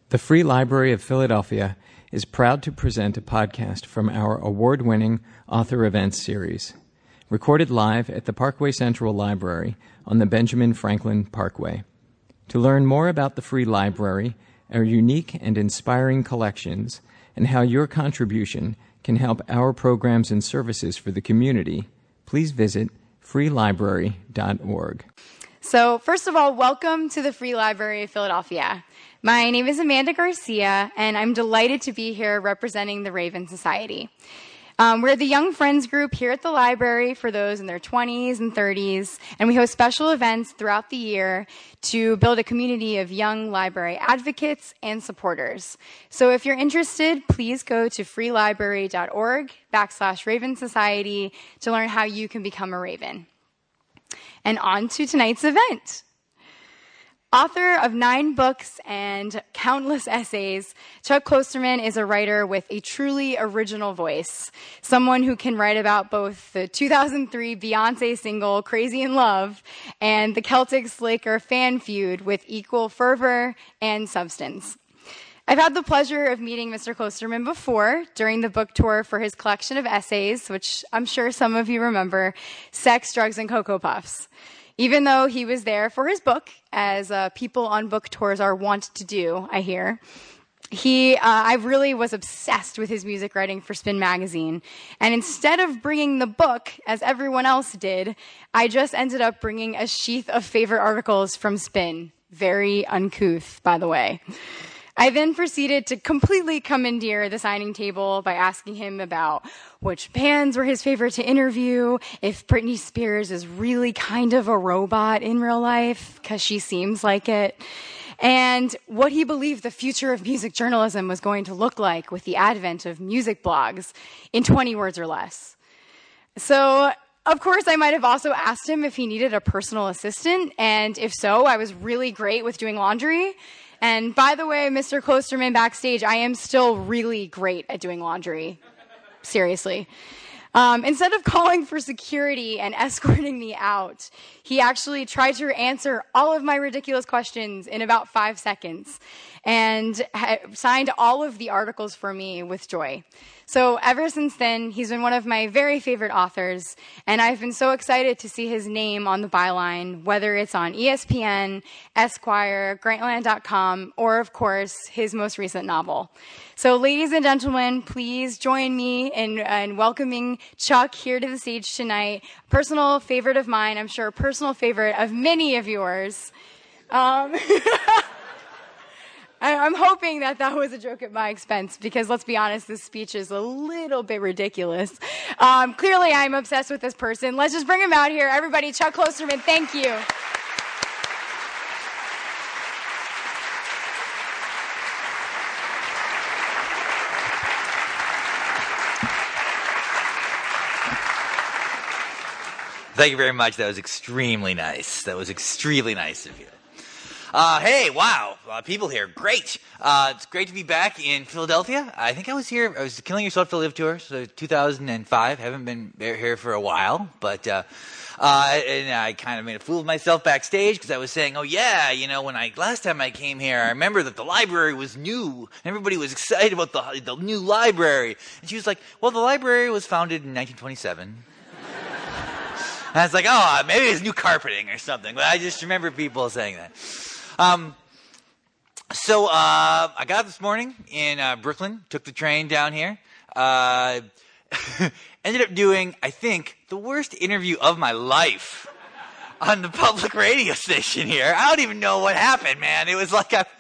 The Free Library of Philadelphia is proud to present a podcast from our award-winning Author Events series, recorded live at the Parkway Central Library on the Benjamin Franklin Parkway. To learn more about the Free Library, our unique and inspiring collections, and how your contribution can help our programs and services for the community, please visit freelibrary.org. So, first of all, welcome to the Free Library of Philadelphia. My name is Amanda Garcia, and I'm delighted to be here representing the Raven Society. We're the Young Friends group here at the library for those in their 20s and 30s, and we host special events throughout the year to build a community of young library advocates and supporters. So if you're interested, please go to freelibrary.org/Raven Society to learn how you can become a Raven. And on to tonight's event. Author of 9 books and countless essays, Chuck Klosterman is a writer with a truly original voice, someone who can write about both the 2003 Beyoncé single Crazy in Love and the Celtics-Lakers fan feud with equal fervor and substance. I've had the pleasure of meeting Mr. Klosterman before during the book tour for his collection of essays, which I'm sure some of you remember, Sex, Drugs, and Cocoa Puffs. Even though he was there for his book, as people on book tours are wont to do, I hear, I really was obsessed with his music writing for Spin Magazine. And instead of bringing the book, as everyone else did, I just ended up bringing a sheath of favorite articles from Spin. Very uncouth, by the way. I then proceeded to completely commandeer the signing table by asking him about which bands were his favorite to interview, if Britney Spears is really kind of a robot in real life, because she seems like it, and what he believed the future of music journalism was going to look like with the advent of music blogs in 20 words or less. So, of course, I might have also asked him if he needed a personal assistant, and if so, I was really great with doing laundry. And by the way, Mr. Klosterman backstage, I am still really great at doing laundry. Seriously. Instead of calling for security and escorting me out, he actually tried to answer all of my ridiculous questions in about 5 seconds and signed all of the articles for me with joy. So ever since then, he's been one of my very favorite authors, and I've been so excited to see his name on the byline, whether it's on ESPN, Esquire, Grantland.com, or, of course, his most recent novel. So ladies and gentlemen, please join me in welcoming Chuck here to the stage tonight. Personal favorite of mine, I'm sure a personal favorite of many of yours. I'm hoping that was a joke at my expense, because let's be honest, this speech is a little bit ridiculous. Clearly, I'm obsessed with this person. Let's just bring him out here. Everybody, Chuck Klosterman, thank you. Thank you very much. That was extremely nice. That was extremely nice of you. Hey, wow, people here. Great. It's great to be back in Philadelphia. I think I was Killing Yourself to Live tour, so 2005. Haven't been here for a while, but and I kind of made a fool of myself backstage because I was saying, oh yeah, when last time I came here, I remember that the library was new. Everybody was excited about the new library. And she was like, well, the library was founded in 1927. And I was like, oh, maybe it's new carpeting or something. But I just remember people saying that. So I got up this morning in Brooklyn, took the train down here, ended up doing, I think, the worst interview of my life on the public radio station here. I don't even know what happened, man. It was like I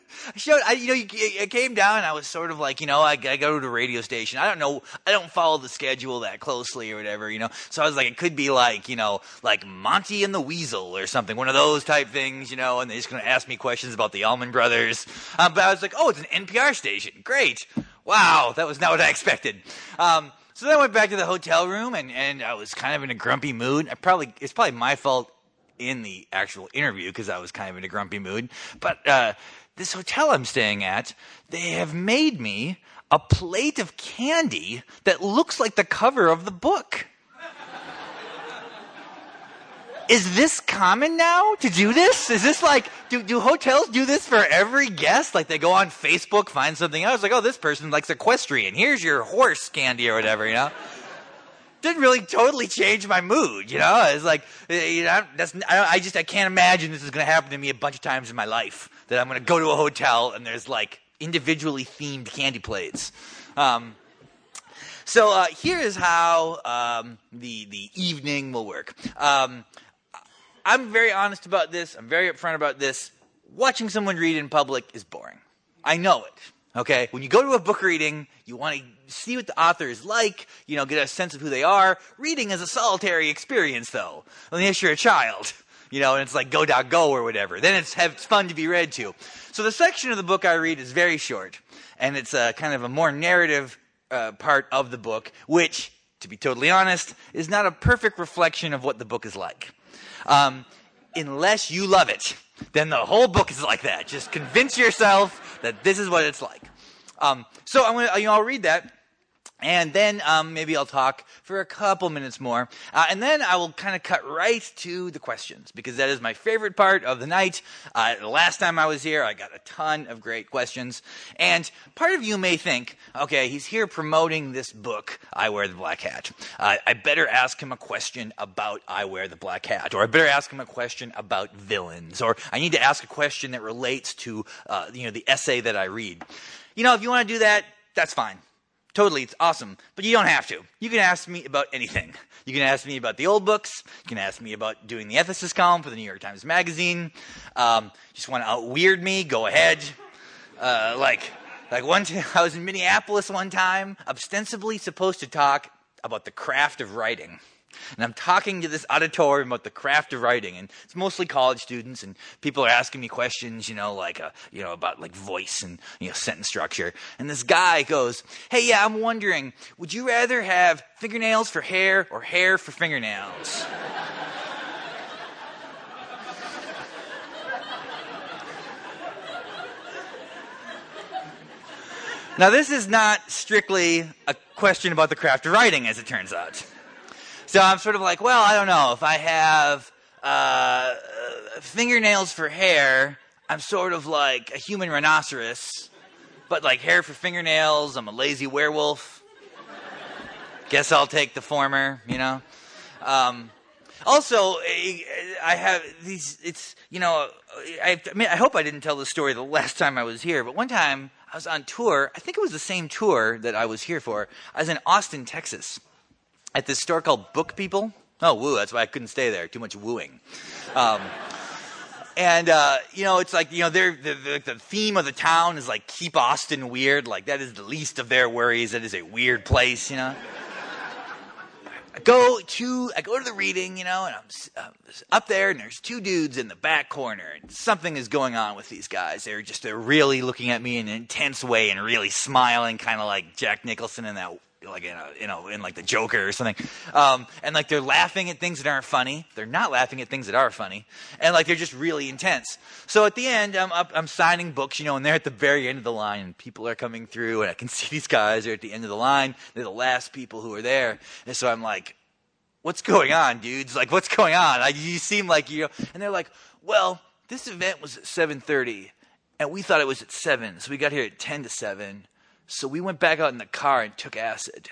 came down and I was sort of like, I go to the radio station. I don't follow the schedule that closely or whatever, So I was like, it could be like, like Monty and the Weasel or something, one of those type things, and they're just going to ask me questions about the Allman Brothers. But I was like, oh, it's an NPR station. Great. Wow, that was not what I expected. So then I went back to the hotel room and I was kind of in a grumpy mood. It's probably my fault in the actual interview because I was kind of in a grumpy mood. But this hotel I'm staying at, they have made me a plate of candy that looks like the cover of the book. is this common now to do this? Is this like, do hotels do this for every guest? Like they go on Facebook, find something else, like, oh, this person likes equestrian. Here's your horse candy or whatever, you know? Didn't really totally change my mood, you know? It's like, you know, I can't imagine this is going to happen to me a bunch of times in my life, that I'm going to go to a hotel and there's like individually themed candy plates. So here is how the evening will work. I'm very honest about this. I'm very upfront about this. Watching someone read in public is boring. I know it. Okay? When you go to a book reading, you want to see what the author is like, you know, get a sense of who they are. Reading is a solitary experience, though, unless you're a child, you know, and it's like go or whatever. Then it's fun to be read to. So the section of the book I read is very short, and it's kind of a more narrative part of the book, which, to be totally honest, is not a perfect reflection of what the book is like. Unless you love it, then the whole book is like that. Just convince yourself that this is what it's like. So I'll read that, and then maybe I'll talk for a couple minutes more, and then I will kind of cut right to the questions, because that is my favorite part of the night. The last time I was here, I got a ton of great questions, and part of you may think, okay, he's here promoting this book, I Wear the Black Hat. I better ask him a question about I Wear the Black Hat, or I better ask him a question about villains, or I need to ask a question that relates to the essay that I read. You know, if you want to do that, that's fine. Totally, it's awesome. But you don't have to. You can ask me about anything. You can ask me about the old books. You can ask me about doing the ethicist column for the New York Times Magazine. Just want to out-weird me, go ahead. Like one time, I was in Minneapolis one time, ostensibly supposed to talk about the craft of writing. And I'm talking to this auditorium about the craft of writing, and it's mostly college students, and people are asking me questions, about like voice and sentence structure. And this guy goes, "Hey, yeah, I'm wondering, would you rather have fingernails for hair or hair for fingernails?" Now, this is not strictly a question about the craft of writing, as it turns out. So I'm sort of like, well, I don't know. If I have fingernails for hair, I'm sort of like a human rhinoceros. But like hair for fingernails, I'm a lazy werewolf. Guess I'll take the former, you know. Also, I have these, I hope I didn't tell this story the last time I was here, but one time I was on tour. I think it was the same tour that I was here for. I was in Austin, Texas, at this store called Book People. Oh, woo, that's why I couldn't stay there. Too much wooing. It's like, the theme of the town is like, keep Austin weird. Like, that is the least of their worries. That is a weird place, you know. I go to the reading, and I'm up there, and there's two dudes in the back corner, and something is going on with these guys. They're really looking at me in an intense way and really smiling, kind of like Jack Nicholson in that, like in like the Joker or something, and like they're laughing at things that aren't funny. They're not laughing at things that are funny, and like they're just really intense. So at the end, I'm signing books, and they're at the very end of the line, and people are coming through, and I can see these guys are at the end of the line. They're the last people who are there, and so I'm like, "What's going on, dudes? Like, what's going on? You seem like and they're like, "Well, this event was at 7:30, and we thought it was at 7, so we got here at 10 to 7." So we went back out in the car and took acid.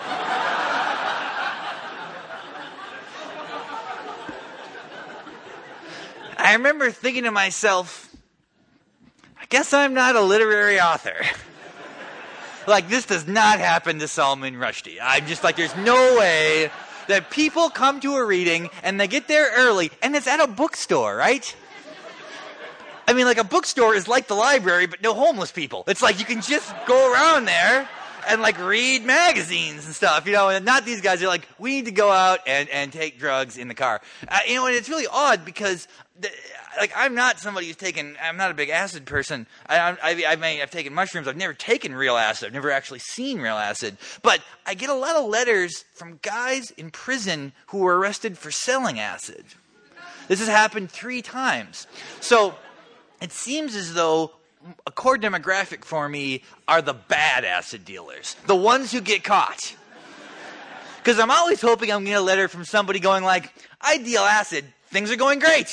I remember thinking to myself, I guess I'm not a literary author. Like, this does not happen to Salman Rushdie. I'm just like, there's no way that people come to a reading and they get there early, and it's at a bookstore, right? I mean, like, a bookstore is like the library, but no homeless people. It's like you can just go around there and, like, read magazines and stuff, and not these guys. They're like, we need to go out and take drugs in the car. And it's really odd because, I'm not somebody I'm not a big acid person. I may have taken mushrooms. I've never taken real acid. I've never actually seen real acid. But I get a lot of letters from guys in prison who were arrested for selling acid. This has happened 3 times. So it seems as though a core demographic for me are the bad acid dealers, the ones who get caught. Because I'm always hoping I'm going to get a letter from somebody going like, I deal acid, things are going great.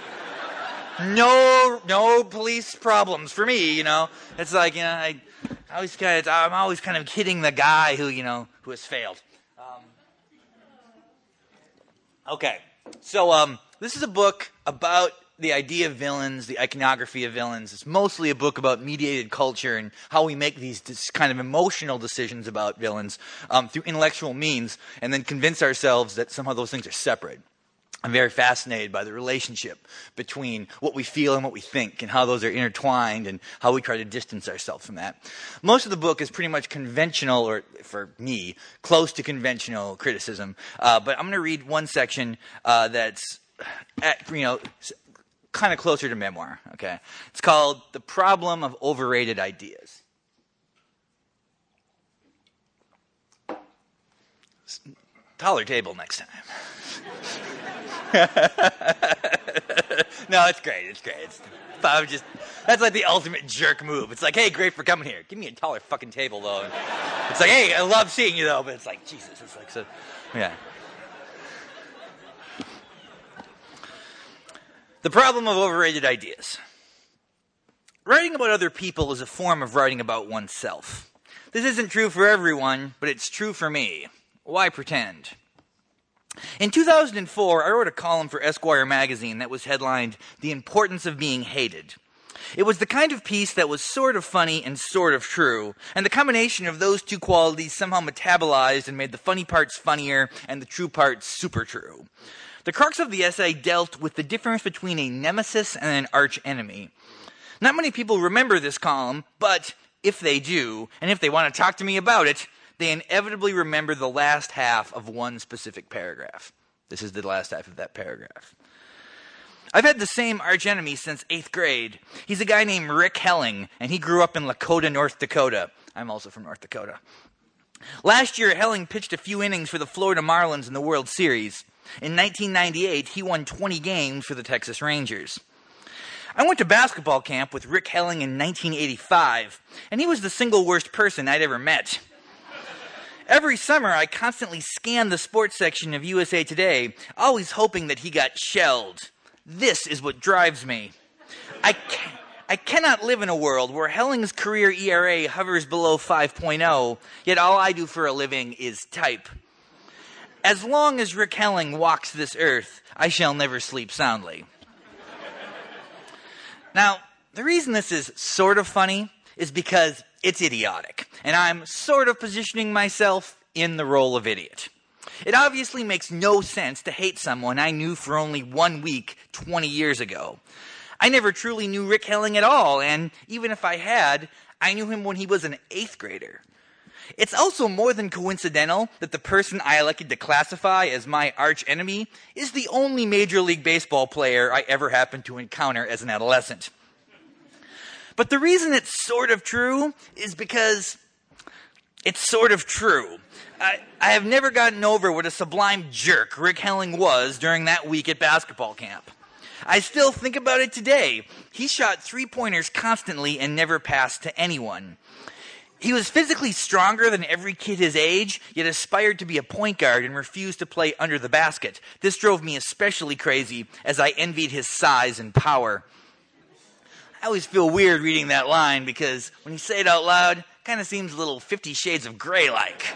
No police problems for me, It's like, I'm always kind of kidding the guy who has failed. Okay, so this is a book about the idea of villains, the iconography of villains. It's mostly a book about mediated culture and how we make these kind of emotional decisions about villains through intellectual means and then convince ourselves that somehow those things are separate. I'm very fascinated by the relationship between what we feel and what we think and how those are intertwined and how we try to distance ourselves from that. Most of the book is pretty much conventional, or for me, close to conventional criticism. But I'm going to read one section that's, kind of closer to memoir. Okay, it's called "The Problem of Overrated Ideas." Taller table next time. No, it's great. That's like the ultimate jerk move. It's like, hey, great for coming here. Give me a taller fucking table, though. And it's like, hey, I love seeing you, though. But it's like, Jesus. It's like, so, yeah. The problem of overrated ideas. Writing about other people is a form of writing about oneself. This isn't true for everyone, but it's true for me. Why pretend? In 2004, I wrote a column for Esquire magazine that was headlined, "The Importance of Being Hated." It was the kind of piece that was sort of funny and sort of true, and the combination of those two qualities somehow metabolized and made the funny parts funnier and the true parts super true. The crux of the essay dealt with the difference between a nemesis and an arch-enemy. Not many people remember this column, but if they do, and if they want to talk to me about it, they inevitably remember the last half of one specific paragraph. This is the last half of that paragraph. I've had the same archenemy since 8th grade. He's a guy named Rick Helling, and he grew up in Lakota, North Dakota. I'm also from North Dakota. Last year, Helling pitched a few innings for the Florida Marlins in the World Series. In 1998, he won 20 games for the Texas Rangers. I went to basketball camp with Rick Helling in 1985, and he was the single worst person I'd ever met. Every summer, I constantly scanned the sports section of USA Today, always hoping that he got shelled. This is what drives me. I cannot live in a world where Helling's career ERA hovers below 5.0, yet all I do for a living is type. As long as Rick Helling walks this earth, I shall never sleep soundly. Now, the reason this is sort of funny is because it's idiotic, and I'm sort of positioning myself in the role of idiot. It obviously makes no sense to hate someone I knew for only 1 week 20 years ago. I never truly knew Rick Helling at all, and even if I had, I knew him when he was an 8th grader. It's also more than coincidental that the person I elected to classify as my arch enemy is the only Major League Baseball player I ever happened to encounter as an adolescent. But the reason it's sort of true is because it's sort of true. I have never gotten over what a sublime jerk Rick Helling was during that week at basketball camp. I still think about it today. He shot 3-pointers constantly and never passed to anyone. He was physically stronger than every kid his age, yet aspired to be a point guard and refused to play under the basket. This drove me especially crazy, as I envied his size and power. I always feel weird reading that line, because when you say it out loud, it kind of seems a little 50 Shades of Grey-like.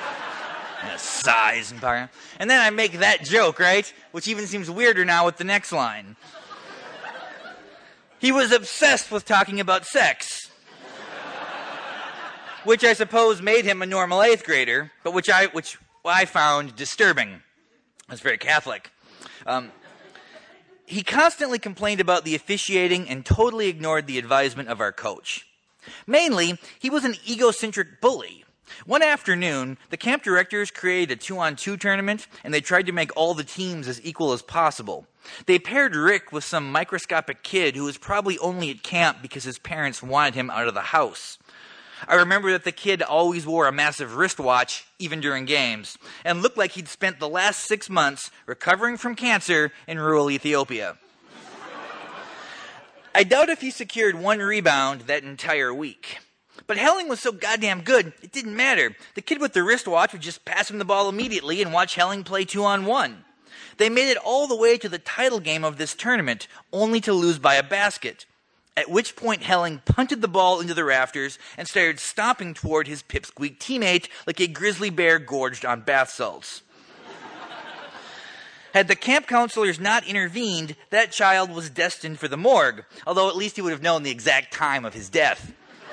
Size and power. And then I make that joke, right? Which even seems weirder now with the next line. He was obsessed with talking about sex. Which I suppose made him a normal 8th grader, but which I found disturbing. I was very Catholic. He constantly complained about the officiating and totally ignored the advisement of our coach. Mainly, he was an egocentric bully. One afternoon, the camp directors created a 2-on-2 tournament, and they tried to make all the teams as equal as possible. They paired Rick with some microscopic kid who was probably only at camp because his parents wanted him out of the house. I remember that the kid always wore a massive wristwatch, even during games, and looked like he'd spent the last 6 months recovering from cancer in rural Ethiopia. I doubt if he secured 1 rebound that entire week. But Helling was so goddamn good, it didn't matter. The kid with the wristwatch would just pass him the ball immediately and watch Helling play 2-on-1. They made it all the way to the title game of this tournament, only to lose by a basket, at which point Helling punted the ball into the rafters and started stomping toward his pipsqueak teammate like a grizzly bear gorged on bath salts. Had the camp counselors not intervened, that child was destined for the morgue, although at least he would have known the exact time of his death.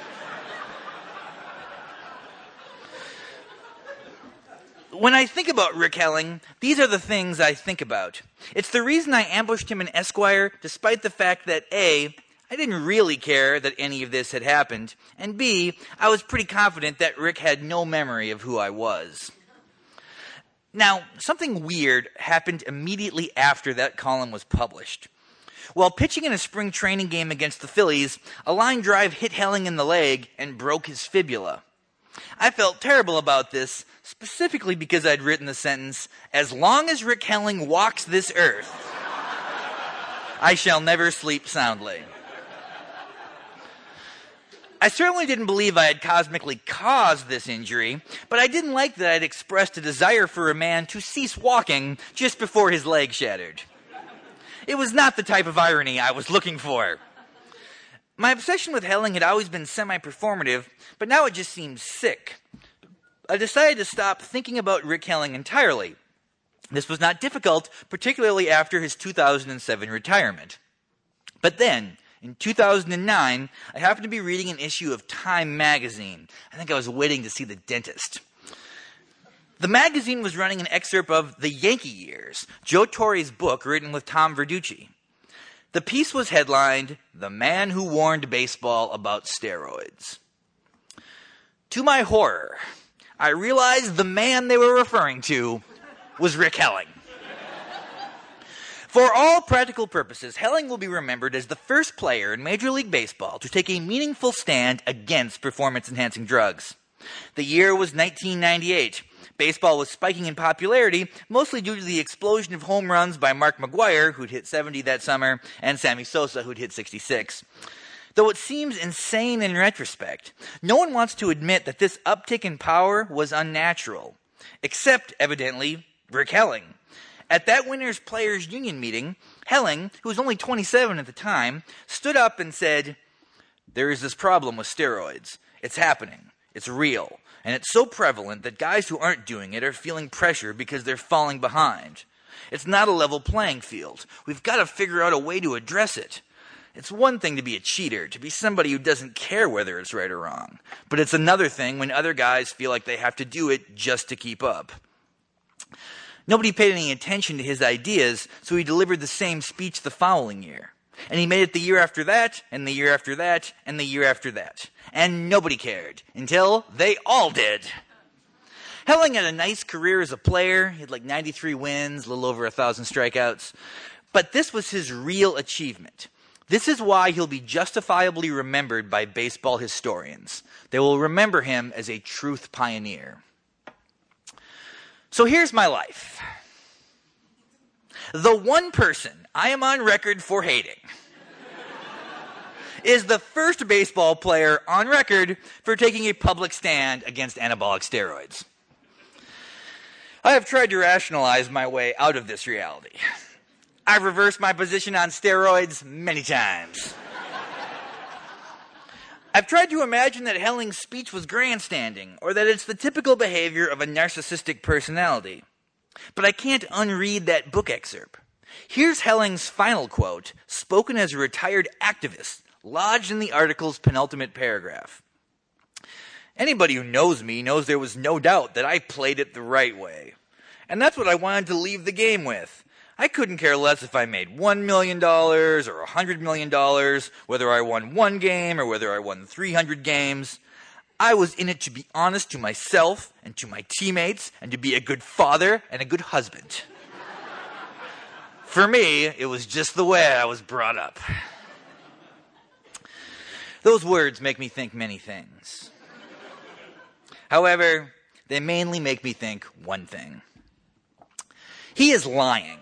When I think about Rick Helling, these are the things I think about. It's the reason I ambushed him in Esquire, despite the fact that A, I didn't really care that any of this had happened, and B, I was pretty confident that Rick had no memory of who I was. Now, something weird happened immediately after that column was published. While pitching in a spring training game against the Phillies, a line drive hit Helling in the leg and broke his fibula. I felt terrible about this, specifically because I'd written the sentence, "As long as Rick Helling walks this earth, I shall never sleep soundly." I certainly didn't believe I had cosmically caused this injury, but I didn't like that I'd expressed a desire for a man to cease walking just before his leg shattered. It was not the type of irony I was looking for. My obsession with Helling had always been semi-performative, but now it just seemed sick. I decided to stop thinking about Rick Helling entirely. This was not difficult, particularly after his 2007 retirement. But then, in 2009, I happened to be reading an issue of Time magazine. I think I was waiting to see the dentist. The magazine was running an excerpt of The Yankee Years, Joe Torre's book written with Tom Verducci. The piece was headlined, "The Man Who Warned Baseball About Steroids." To my horror, I realized the man they were referring to was Rick Helling. For all practical purposes, Helling will be remembered as the first player in Major League Baseball to take a meaningful stand against performance-enhancing drugs. The year was 1998. Baseball was spiking in popularity, mostly due to the explosion of home runs by Mark McGwire, who'd hit 70 that summer, and Sammy Sosa, who'd hit 66. Though it seems insane in retrospect, no one wants to admit that this uptick in power was unnatural, except, evidently, Rick Helling. At that winter's Players Union meeting, Helling, who was only 27 at the time, stood up and said, "There is this problem with steroids. It's happening. It's real. And it's so prevalent that guys who aren't doing it are feeling pressure because they're falling behind. It's not a level playing field. We've got to figure out a way to address it. It's one thing to be a cheater, to be somebody who doesn't care whether it's right or wrong. But it's another thing when other guys feel like they have to do it just to keep up." Nobody paid any attention to his ideas, so he delivered the same speech the following year. And he made it the year after that, and the year after that, and the year after that. And nobody cared, until they all did. Helling had a nice career as a player. He had like 93 wins, a little over 1,000 strikeouts. But this was his real achievement. This is why he'll be justifiably remembered by baseball historians. They will remember him as a truth pioneer. So here's my life. The one person I am on record for hating is the first baseball player on record for taking a public stand against anabolic steroids. I have tried to rationalize my way out of this reality. I've reversed my position on steroids many times. I've tried to imagine that Helling's speech was grandstanding, or that it's the typical behavior of a narcissistic personality. But I can't unread that book excerpt. Here's Helling's final quote, spoken as a retired activist, lodged in the article's penultimate paragraph. "Anybody who knows me knows there was no doubt that I played it the right way. And that's what I wanted to leave the game with. I couldn't care less if I made $1 million or $100 million, whether I won one game or whether I won 300 games. I was in it to be honest to myself and to my teammates and to be a good father and a good husband. For me, it was just the way I was brought up." Those words make me think many things. However, they mainly make me think one thing. He is lying.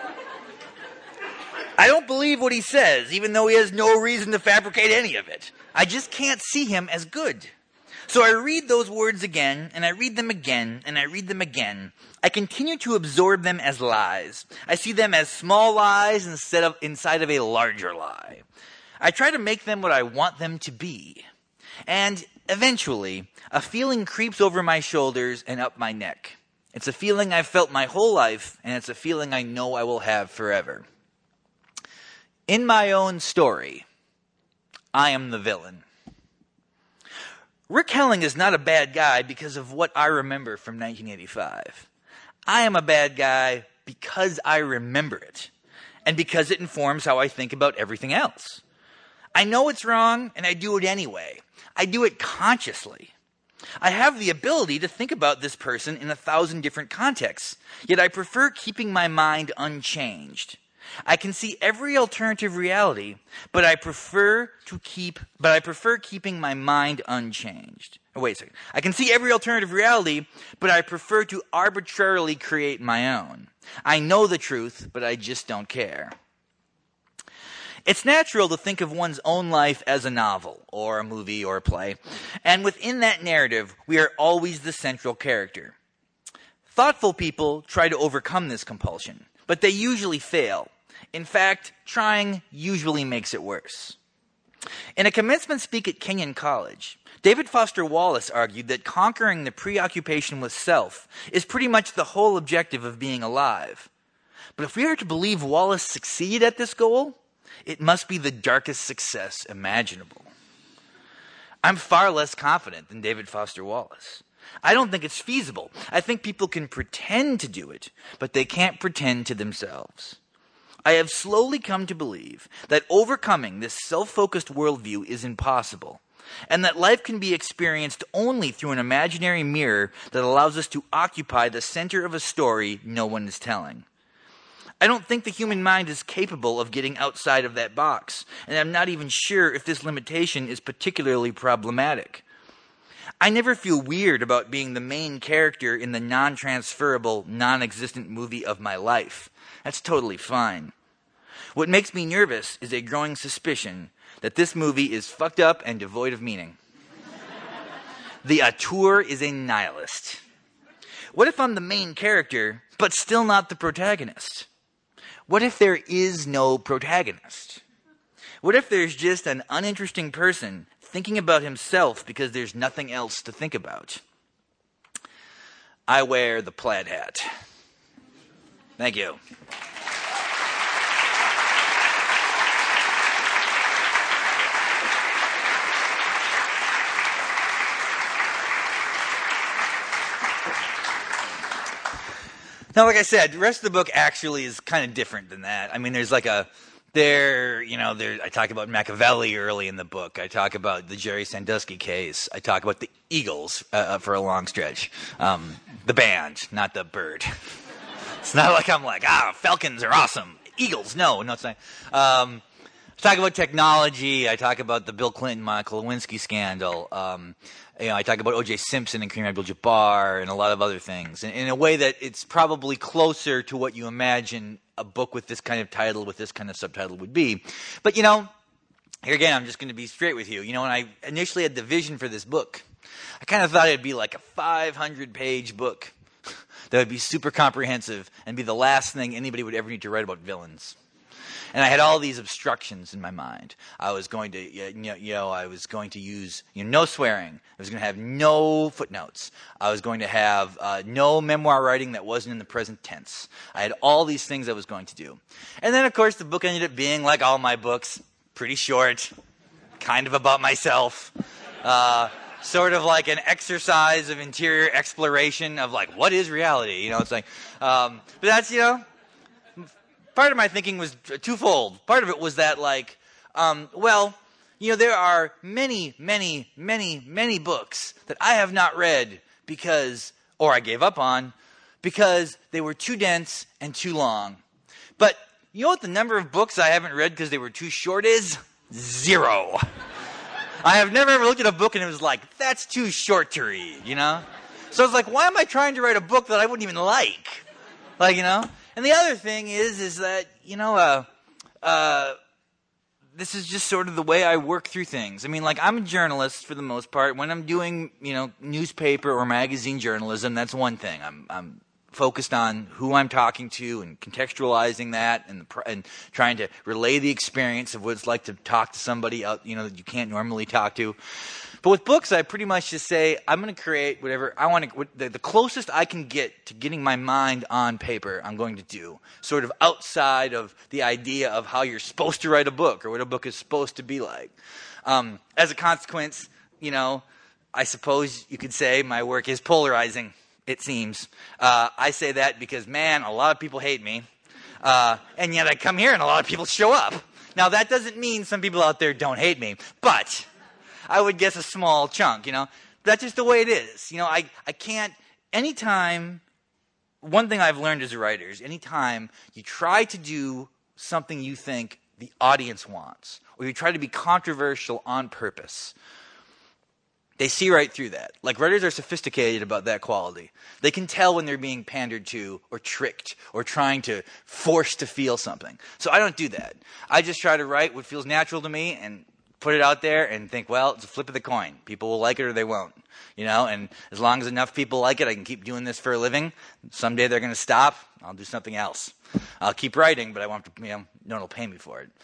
I don't believe what he says, even though he has no reason to fabricate any of it. I just can't see him as good. So I read those words again, and I read them again, and I read them again. I continue to absorb them as lies. I see them as small lies inside of a larger lie. I try to make them what I want them to be. And eventually, a feeling creeps over my shoulders and up my neck. It's a feeling I've felt my whole life, and it's a feeling I know I will have forever. In my own story, I am the villain. Rick Helling is not a bad guy because of what I remember from 1985. I am a bad guy because I remember it, and because it informs how I think about everything else. I know it's wrong, and I do it anyway. I do it consciously. I have the ability to think about this person in 1,000 different contexts, yet I prefer keeping my mind unchanged. I can see every alternative reality, but I prefer keeping my mind unchanged. Oh, wait a second. I can see every alternative reality, but I prefer to arbitrarily create my own. I know the truth, but I just don't care. It's natural to think of one's own life as a novel, or a movie, or a play, and within that narrative, we are always the central character. Thoughtful people try to overcome this compulsion, but they usually fail. In fact, trying usually makes it worse. In a commencement speak at Kenyon College, David Foster Wallace argued that conquering the preoccupation with self is pretty much the whole objective of being alive. But if we are to believe Wallace succeeded at this goal, it must be the darkest success imaginable. I'm far less confident than David Foster Wallace. I don't think it's feasible. I think people can pretend to do it, but they can't pretend to themselves. I have slowly come to believe that overcoming this self-focused worldview is impossible, and that life can be experienced only through an imaginary mirror that allows us to occupy the center of a story no one is telling. I don't think the human mind is capable of getting outside of that box, and I'm not even sure if this limitation is particularly problematic. I never feel weird about being the main character in the non-transferable, non-existent movie of my life. That's totally fine. What makes me nervous is a growing suspicion that this movie is fucked up and devoid of meaning. The auteur is a nihilist. What if I'm the main character, but still not the protagonist? What if there is no protagonist? What if there's just an uninteresting person thinking about himself because there's nothing else to think about? I wear the plaid hat. Thank you. Now, like I said, the rest of the book actually is kind of different than that. I mean, there's like I talk about Machiavelli early in the book. I talk about the Jerry Sandusky case. I talk about the Eagles for a long stretch. The band, not the bird. It's not like I'm like, Falcons are awesome. Eagles, no, it's not. I talk about technology. I talk about the Bill Clinton, Monica Lewinsky scandal. I talk about O.J. Simpson and Kareem Abdul-Jabbar and a lot of other things, in a way that it's probably closer to what you imagine a book with this kind of title, with this kind of subtitle would be. But, here again, I'm just going to be straight with you. When I initially had the vision for this book, I kind of thought it'd be like a 500-page book that would be super comprehensive and be the last thing anybody would ever need to write about villains. And I had all these obstructions in my mind. I was going to use no swearing. I was going to have no footnotes. I was going to have no memoir writing that wasn't in the present tense. I had all these things I was going to do. And then, of course, the book ended up being, like all my books, pretty short, kind of about myself, sort of like an exercise of interior exploration of, like, what is reality? It's like, but that's, part of my thinking was twofold. Part of it was that, there are many, many, many, many books that I have not read or I gave up on, because they were too dense and too long. But you know what the number of books I haven't read because they were too short is? 0. I have never ever looked at a book and it was like, that's too short to read, So I was like, why am I trying to write a book that I wouldn't even like? And the other thing is that, this is just sort of the way I work through things. I mean, like, I'm a journalist for the most part. When I'm doing, newspaper or magazine journalism, that's one thing. I'm focused on who I'm talking to and contextualizing that and trying to relay the experience of what it's like to talk to somebody out, that you can't normally talk to. But with books, I pretty much just say, I'm going to create whatever I want to, the closest I can get to getting my mind on paper, I'm going to do. Sort of outside of the idea of how you're supposed to write a book or what a book is supposed to be like. As a consequence, I suppose you could say my work is polarizing, it seems. I say that because, man, a lot of people hate me. And yet I come here and a lot of people show up. Now, that doesn't mean some people out there don't hate me, but I would guess a small chunk, That's just the way it is. I can't, anytime, one thing I've learned as a writer is anytime you try to do something you think the audience wants, or you try to be controversial on purpose, they see right through that. Like, writers are sophisticated about that quality. They can tell when they're being pandered to or tricked or trying to force to feel something. So I don't do that. I just try to write what feels natural to me and put it out there and think, well, it's a flip of the coin. People will like it or they won't, and as long as enough people like it, I can keep doing this for a living. Someday they're going to stop. I'll do something else. I'll keep writing, but I won't, no one will pay me for it.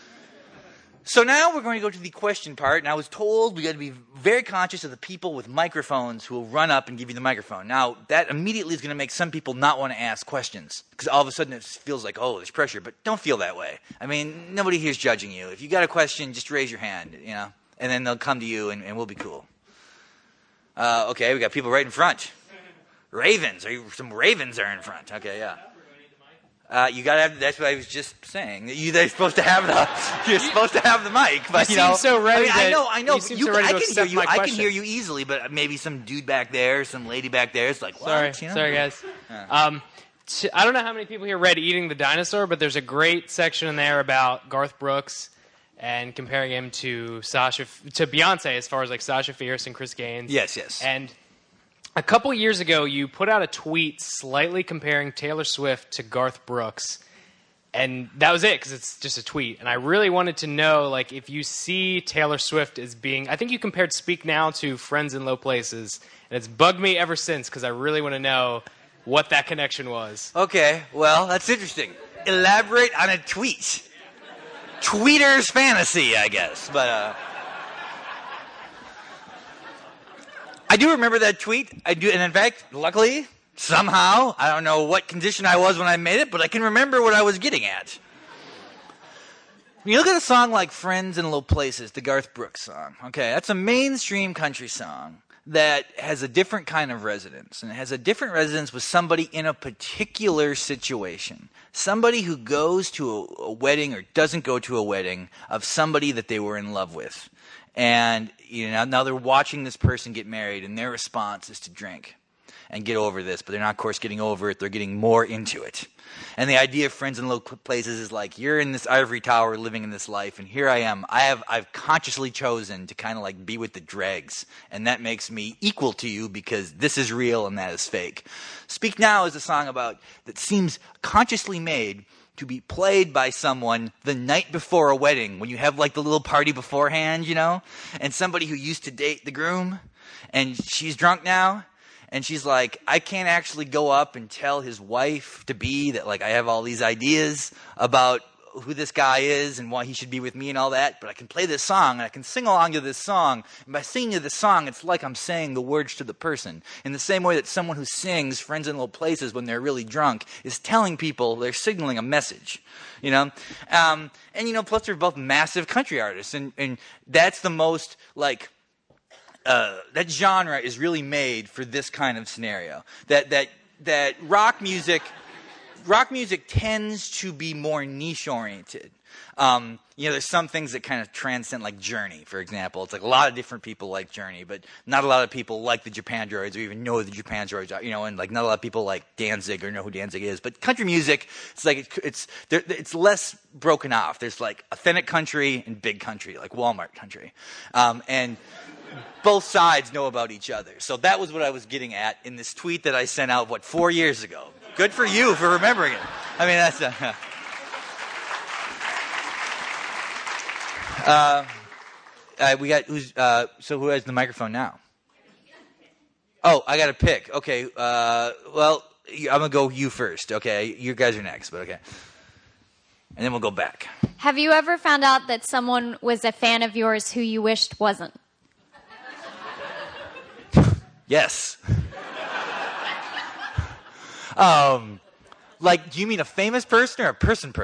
So now we're going to go to the question part, and I was told we got to be very conscious of the people with microphones who will run up and give you the microphone. Now, that immediately is going to make some people not want to ask questions, because all of a sudden it feels like, oh, there's pressure, but don't feel that way. I mean, nobody here is judging you. If you got a question, just raise your hand, and then they'll come to you, and we'll be cool. Okay, we got people right in front. Ravens. Some ravens are in front. Okay, yeah. You gotta have. That's what I was just saying. They're supposed to have the. You're supposed to have the mic, but you seem so ready. I know. You seem so ready to accept my question. I can hear you easily, but maybe some dude back there, some lady back there, is like, what? Sorry, guys. I don't know how many people here read Eating the Dinosaur, but there's a great section in there about Garth Brooks and comparing him to Beyonce as far as like Sasha Fierce and Chris Gaines. Yes. And a couple years ago, you put out a tweet slightly comparing Taylor Swift to Garth Brooks, and that was it because it's just a tweet. And I really wanted to know, like, if you see Taylor Swift as being, I think you compared Speak Now to Friends in Low Places, and it's bugged me ever since because I really want to know what that connection was. Okay, well, that's interesting. Elaborate on a tweet. Tweeter's fantasy, I guess, but I do remember that tweet. I do, and in fact, luckily, somehow, I don't know what condition I was when I made it, but I can remember what I was getting at. When you look at a song like Friends in Low Places, the Garth Brooks song, okay, that's a mainstream country song that has a different kind of resonance, and it has a different resonance with somebody in a particular situation. Somebody who goes to a wedding or doesn't go to a wedding of somebody that they were in love with. And now they're watching this person get married, and their response is to drink and get over this. But they're not, of course, getting over it. They're getting more into it. And the idea of Friends in Low Places is like, you're in this ivory tower living in this life, and here I am. I've consciously chosen to kind of like be with the dregs, and that makes me equal to you because this is real and that is fake. Speak Now is a song that seems consciously made to be played by someone the night before a wedding, when you have like the little party beforehand, and somebody who used to date the groom, and she's drunk now, and she's like, I can't actually go up and tell his wife to be that, like, I have all these ideas about who this guy is and why he should be with me and all that, but I can play this song and I can sing along to this song. And by singing to this song, it's like I'm saying the words to the person. In the same way that someone who sings Friends in Low Places when they're really drunk is telling people, they're signaling a message, And plus they're both massive country artists, and that's the most, like, that genre is really made for this kind of scenario. That rock music tends to be more niche oriented. There's some things that kind of transcend, like Journey, for example. It's like a lot of different people like Journey, but not a lot of people like the Japandroids or even know who the Japandroids are, and like not a lot of people like Danzig or know who Danzig is. But country music, it's like it's less broken off. There's like authentic country and big country, like Walmart country. And both sides know about each other. So that was what I was getting at in this tweet that I sent out, 4 years ago. Good for you for remembering it. I mean, that's We got so who has the microphone now? Oh, I got to pick. Okay. Well, I'm gonna go you first. Okay, you guys are next, but okay. And then we'll go back. Have you ever found out that someone was a fan of yours who you wished wasn't? Yes. Like, do you mean a famous person or a person?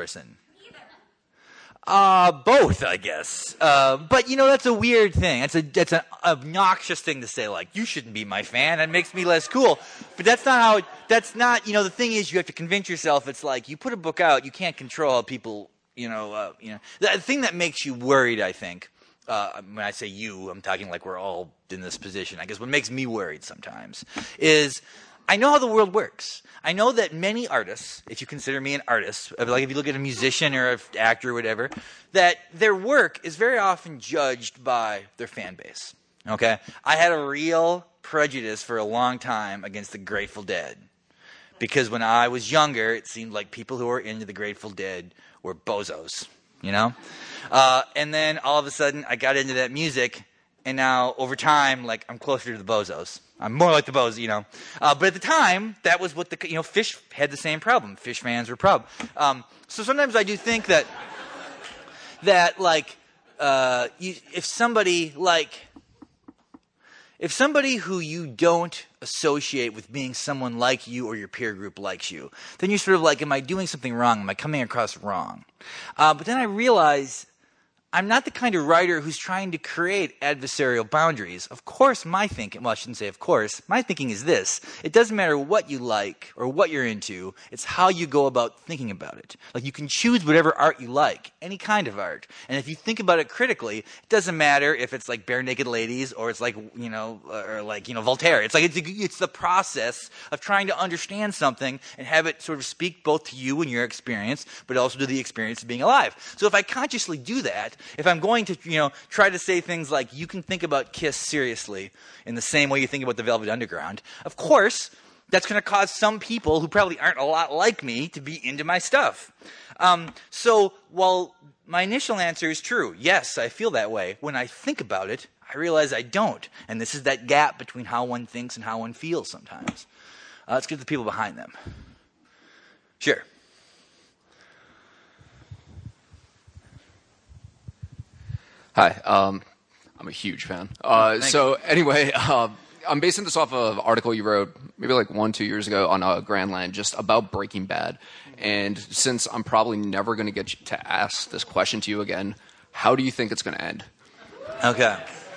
Both, I guess. But that's a weird thing. That's an obnoxious thing to say. Like, you shouldn't be my fan. That makes me less cool. But that's not how. That's not. The thing is, you have to convince yourself. It's like you put a book out. You can't control how people. The thing that makes you worried, I think. When I say you, I'm talking like we're all in this position. I guess what makes me worried sometimes is I know how the world works. I know that many artists, if you consider me an artist, like if you look at a musician or an actor or whatever, that their work is very often judged by their fan base. Okay? I had a real prejudice for a long time against the Grateful Dead. Because when I was younger, it seemed like people who were into the Grateful Dead were bozos. And then all of a sudden I got into that music, and now over time, like, I'm closer to the bozos. I'm more like the bozos, But at the time, that was what Phish had the same problem. Phish fans were a problem. So sometimes I do think that if somebody who you don't associate with being someone like you or your peer group likes you, then you're sort of like, am I doing something wrong? Am I coming across wrong? But then I realize I'm not the kind of writer who's trying to create adversarial boundaries. Of course, my thinking, well, I shouldn't say of course, my thinking is this. It doesn't matter what you like or what you're into. It's how you go about thinking about it. Like, you can choose whatever art you like, any kind of art. And if you think about it critically, it doesn't matter if it's like Bare Naked Ladies or it's like, Voltaire. It's like, it's the process of trying to understand something and have it sort of speak both to you and your experience, but also to the experience of being alive. So if I consciously do that, if I'm going to, try to say things like, you can think about Kiss seriously in the same way you think about the Velvet Underground, of course, that's going to cause some people who probably aren't a lot like me to be into my stuff. So while my initial answer is true, yes, I feel that way, when I think about it, I realize I don't. And this is that gap between how one thinks and how one feels sometimes. Let's get to the people behind them. Sure. Hi, I'm a huge fan. So anyway, I'm basing this off of an article you wrote maybe like 1-2 years ago on Grandland, just about Breaking Bad. And since I'm probably never going to get to ask this question to you again, how do you think it's going to end? Okay.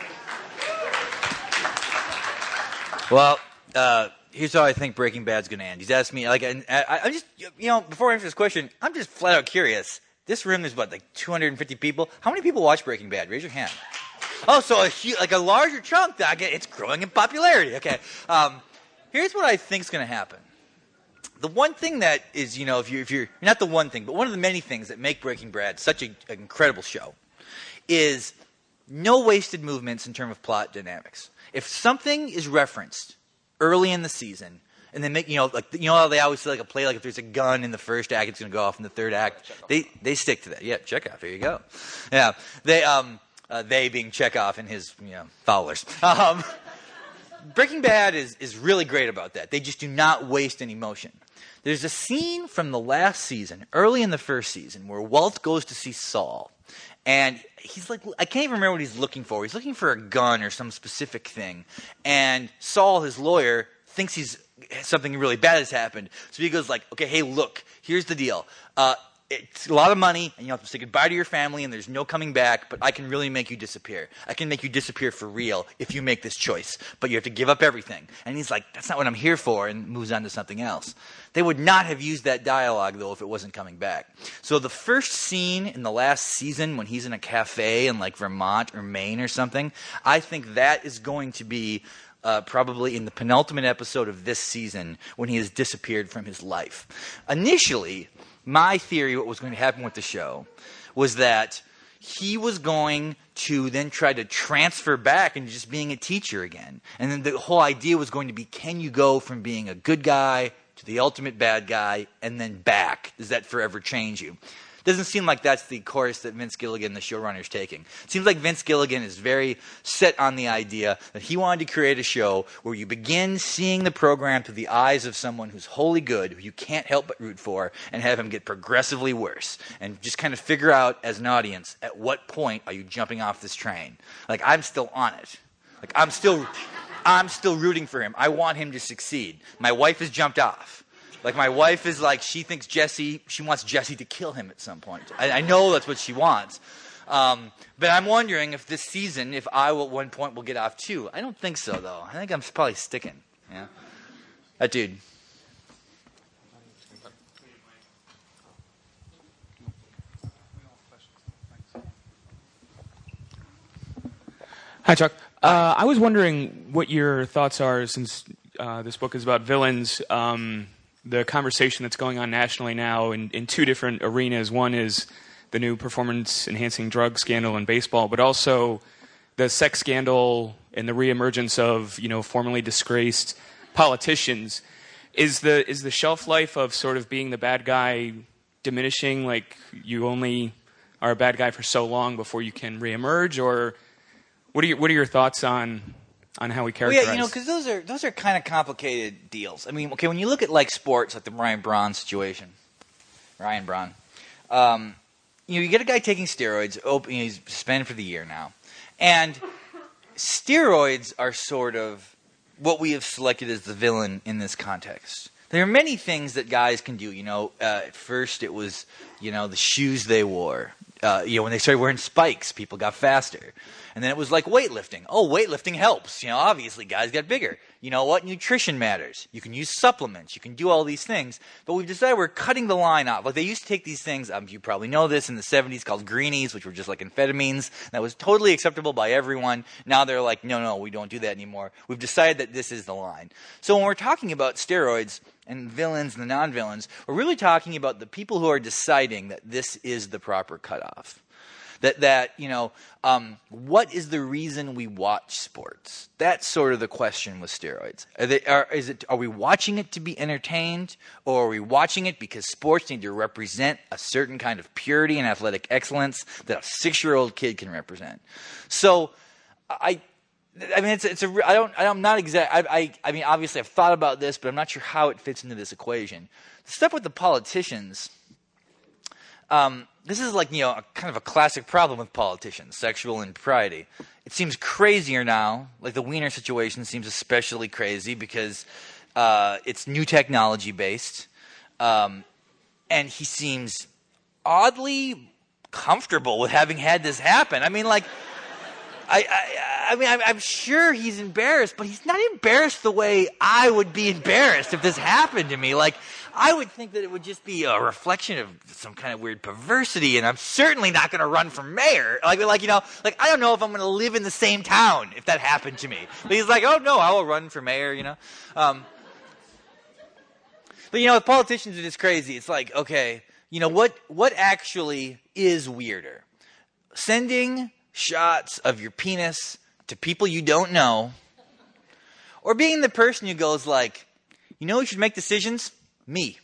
Well, here's how I think Breaking Bad's going to end. He's asked me, like, and I just, before I answer this question, I'm just flat out curious. This room is like 250 people. How many people watch Breaking Bad? Raise your hand. Oh, so a larger chunk. It's growing in popularity. Okay. Here's what I think is going to happen. The one thing that is, if you're not the one thing, but one of the many things that make Breaking Bad such an incredible show is no wasted movements in terms of plot dynamics. If something is referenced early in the season, and then how they always say like a play, like if there's a gun in the first act, it's going to go off in the third act. They stick to that. Yeah, Chekhov. Here you go. Yeah, they being Chekhov and his followers. Breaking Bad is really great about that. They just do not waste any motion. There's a scene from the last season, early in the first season, where Walt goes to see Saul. And he's like, I can't even remember what he's looking for. He's looking for a gun or some specific thing. And Saul, his lawyer, thinks something really bad has happened. So he goes like, okay, hey, look, here's the deal. It's a lot of money, and you have to say goodbye to your family, and there's no coming back, but I can really make you disappear. I can make you disappear for real if you make this choice, but you have to give up everything. And he's like, that's not what I'm here for, and moves on to something else. They would not have used that dialogue, though, if it wasn't coming back. So the first scene in the last season, when he's in a cafe in like Vermont or Maine or something, I think that is going to be probably in the penultimate episode of this season when he has disappeared from his life. Initially, my theory, what was going to happen with the show, was that he was going to then try to transfer back into just being a teacher again. And then the whole idea was going to be, can you go from being a good guy to the ultimate bad guy and then back? Does that forever change you? Doesn't seem like that's the course that Vince Gilligan, the showrunner, is taking. It seems like Vince Gilligan is very set on the idea that he wanted to create a show where you begin seeing the program through the eyes of someone who's wholly good, who you can't help but root for, and have him get progressively worse. And just kind of figure out, as an audience, at what point are you jumping off this train? Like, I'm still on it. Like, I'm still rooting for him. I want him to succeed. My wife has jumped off. Like, my wife is like, she wants Jesse to kill him at some point. I know that's what she wants. But I'm wondering if this season, if I will, at one point will get off too. I don't think so, though. I think I'm probably sticking. Yeah. That dude. Hi, Chuck. I was wondering what your thoughts are, since this book is about villains, the conversation that's going on nationally now in two different arenas. One is the new performance-enhancing drug scandal in baseball, but also the sex scandal and the reemergence of, formerly disgraced politicians. Is the shelf life of sort of being the bad guy diminishing? Like, you only are a bad guy for so long before you can reemerge, or what are your thoughts on how we characterize? Well, yeah, because those are kind of complicated deals. I mean, okay, when you look at like sports, like the Ryan Braun situation, you get a guy taking steroids. He's suspended for the year now, and steroids are sort of what we have selected as the villain in this context. There are many things that guys can do. At first it was, the shoes they wore. When they started wearing spikes, people got faster. And then it was like weightlifting. Oh, weightlifting helps. Obviously guys got bigger. You know what? Nutrition matters. You can use supplements. You can do all these things. But we've decided we're cutting the line off. Like, they used to take these things, you probably know this, in the 70s called greenies, which were just like amphetamines. That was totally acceptable by everyone. Now they're like, no, we don't do that anymore. We've decided that this is the line. So when we're talking about steroids and villains and the non-villains, we're really talking about the people who are deciding that this is the proper cutoff. What is the reason we watch sports? That's sort of the question with steroids. Are we watching it to be entertained, or are we watching it because sports need to represent a certain kind of purity and athletic excellence that a 6-year-old kid can represent? So, obviously I've thought about this, but I'm not sure how it fits into this equation. The stuff with the politicians. This is like, kind of a classic problem with politicians, sexual impropriety. It seems crazier now. Like, the Wiener situation seems especially crazy because it's new technology based. And he seems oddly comfortable with having had this happen. I mean, like, I'm sure he's embarrassed, but he's not embarrassed the way I would be embarrassed if this happened to me. Like, I would think that it would just be a reflection of some kind of weird perversity, and I'm certainly not going to run for mayor. Like I don't know if I'm going to live in the same town if that happened to me. But he's like, oh no, I will run for mayor. But with politicians, it is crazy. It's like, okay, what actually is weirder? Sending shots of your penis to people you don't know, or being the person who goes like, who should make decisions? Me.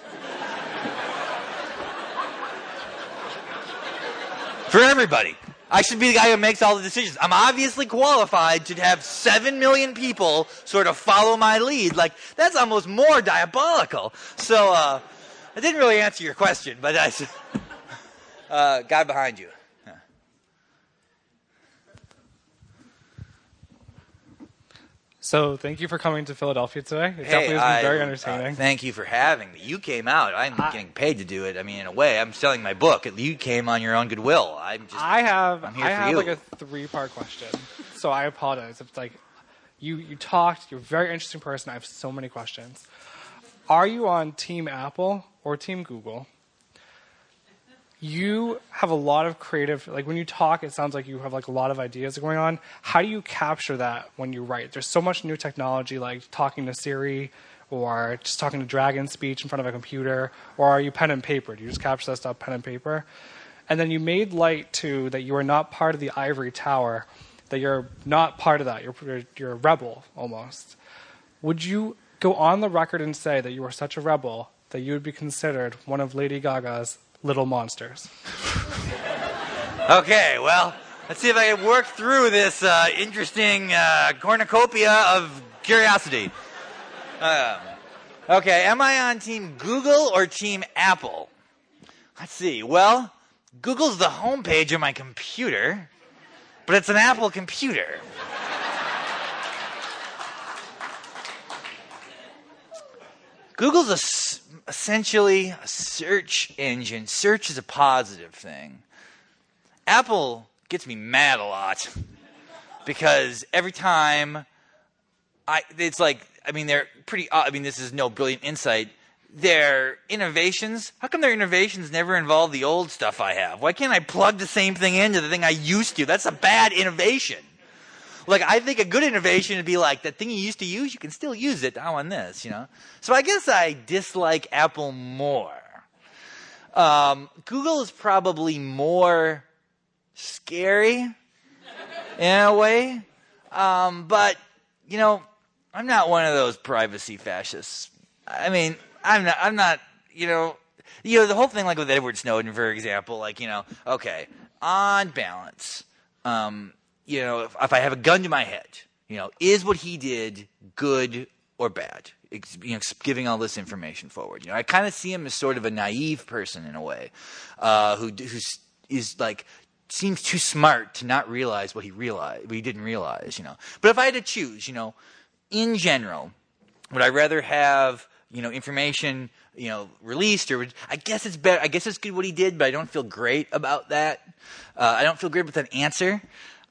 For everybody. I should be the guy who makes all the decisions. I'm obviously qualified to have 7 million people sort of follow my lead. Like, that's almost more diabolical. So, I didn't really answer your question, but guy behind you. So, thank you for coming to Philadelphia today. It definitely has been very entertaining. Thank you for having me. You came out. I'm getting paid to do it. I mean, in a way, I'm selling my book. You came on your own goodwill. I'm here for you. Like a 3-part question. So I apologize. It's like you talked. You're a very interesting person. I have so many questions. Are you on Team Apple or Team Google? You have a lot of creative, like when you talk, it sounds like you have like a lot of ideas going on. How do you capture that when you write? There's so much new technology, like talking to Siri or just talking to Dragon Speech in front of a computer, or are you pen and paper? Do you just capture that stuff pen and paper? And then you made light to that you are not part of the ivory tower, that you're not part of that. You're a rebel almost. Would you go on the record and say that you are such a rebel that you would be considered one of Lady Gaga's Little Monsters. Okay, well, let's see if I can work through this interesting cornucopia of curiosity. Okay, am I on Team Google or Team Apple? Let's see. Well, Google's the homepage of my computer, but it's an Apple computer. Google's essentially a search engine. Search is a positive thing. Apple gets me mad a lot because every time they're pretty, this is no brilliant insight. Their innovations, how come their innovations never involve the old stuff I have? Why can't I plug the same thing into the thing I used to? That's a bad innovation. Like, I think a good innovation would be like, that thing you used to use, you can still use it now on this, So I guess I dislike Apple more. Google is probably more scary in a way. But, I'm not one of those privacy fascists. I mean, I'm not, the whole thing like with Edward Snowden, for example, okay, on balance, if I have a gun to my head, is what he did good or bad? Giving all this information forward. I kind of see him as sort of a naive person in a way, who seems too smart to not realize what he didn't realize. But if I had to choose, in general, would I rather have information released, or I guess it's better. I guess it's good what he did, but I don't feel great about that. I don't feel great with that answer.